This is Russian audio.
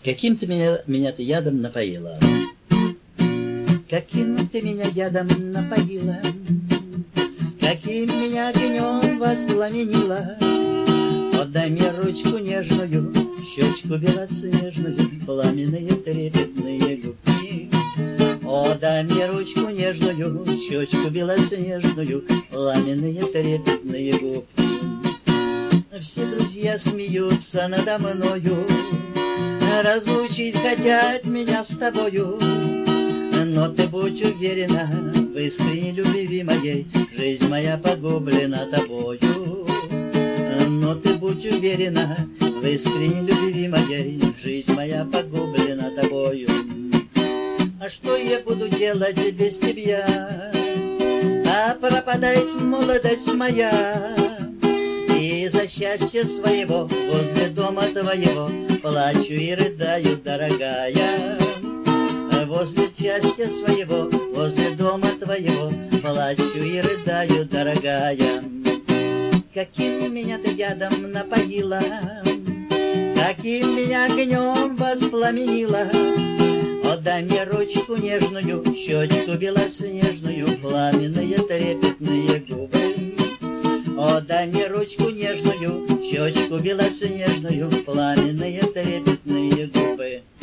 Каким ты ядом напоила? Каким ты меня ядом напоила? Каким меня огнем воспламенила? Отдай мне ручку нежную, щечку белоснежную, пламенные трепетные губки. Отдай мне ручку нежную, щечку белоснежную, пламенные трепетные губки. Все друзья смеются надо мною, разлучить хотят меня с тобою. Но ты будь уверена, в искренней любви моей жизнь моя погублена тобою. Но ты будь уверена, в искренней любви моей жизнь моя погублена тобою. А что я буду делать без тебя? А пропадает молодость моя. И за счастье своего возле дома твоего плачу и рыдаю, дорогая. Возле счастья своего, возле дома твоего плачу и рыдаю, дорогая. Каким меня ты ядом напоила, каким меня огнем воспламенила. Отдай мне ручку нежную, щечку белоснежную, пламенные трепетные губы. Отдай мне ручку нежную, щечку белоснежную, пламенные трепетные губы.